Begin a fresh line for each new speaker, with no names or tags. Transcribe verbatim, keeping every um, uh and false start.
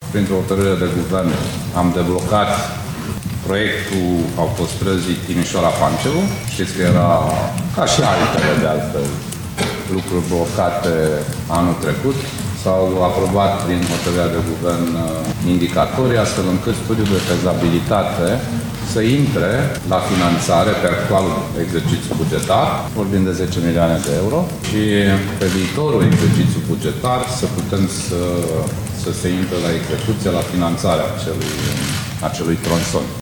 printr-o hotărâre de guvern, am deblocat proiectul autostrăzii Timișoara-Pancevu. Știți că era, ca și altele de altfel, lucruri blocate anul trecut. S-au aprobat prin hotărârea de guvern indicatorii, astfel încât studiul de fezabilitate să intre la finanțare pe actualul exercițiu bugetar, vorbim de zece milioane de euro, și pe viitorul exercițiu bugetar să putem să, să se intre la execuție, la finanțarea acelui, acelui tronson.